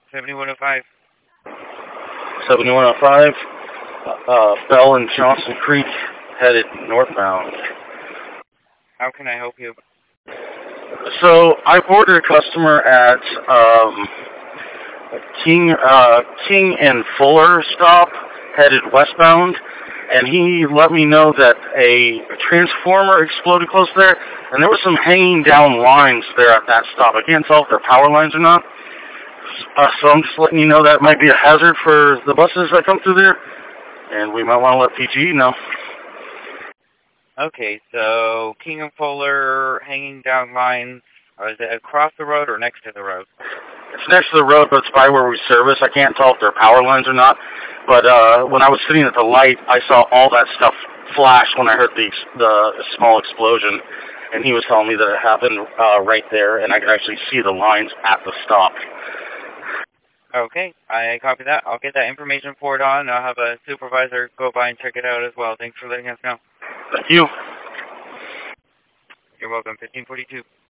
7105. 7105, Bell and Johnson Creek, headed northbound. How can I help you? So I boarded a customer at King and Fuller stop, headed westbound, and he let me know that a transformer exploded close there, and there was some hanging down lines there at that stop. I can't tell if they're power lines or not. So I'm just letting you know that might be a hazard for the buses that come through there, and we might want to let PGE know. Okay, so King and Fuller hanging down lines. Is it across the road or next to the road? It's next to the road, but it's by where we service. I can't tell if they're power lines or not. But when I was sitting at the light, I saw all that stuff flash when I heard the small explosion. And he was telling me that it happened right there, and I could actually see the lines at the stop. Okay, I copy that. I'll get that information forwarded on. I'll have a supervisor go by and check it out as well. Thanks for letting us know. Thank you. You're welcome. 1542.